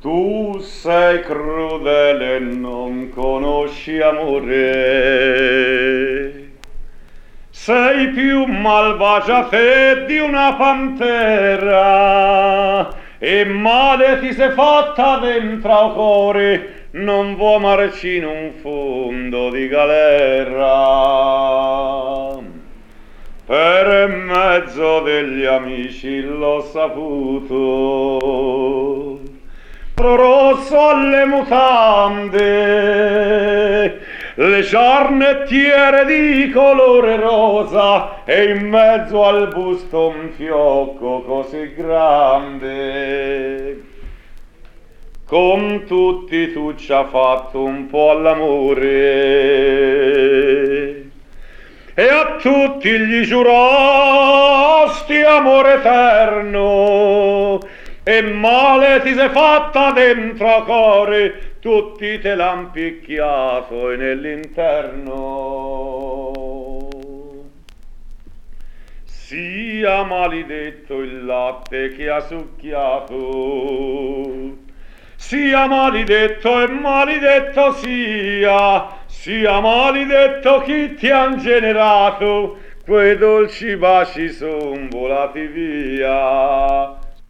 Tu sei crudele e non conosci amore. Sei più malvagia te di una pantera e male ti sei fatta dentro al cuore, non vuoi marci in un fondo di galera. Per mezzo degli amici l'ho saputo, rosso alle mutande, le ciarnettiere di colore rosa e in mezzo al busto un fiocco così grande. Con tutti tu ci ha fatto un po' all'amore e a tutti gli giurasti amore eterno e male ti sei fatta dentro a core, tutti te l'han picchiato e nell'interno. Sia maledetto il latte che ha succhiato, sia maledetto e maledetto sia maledetto chi ti han generato, quei dolci baci son volati via.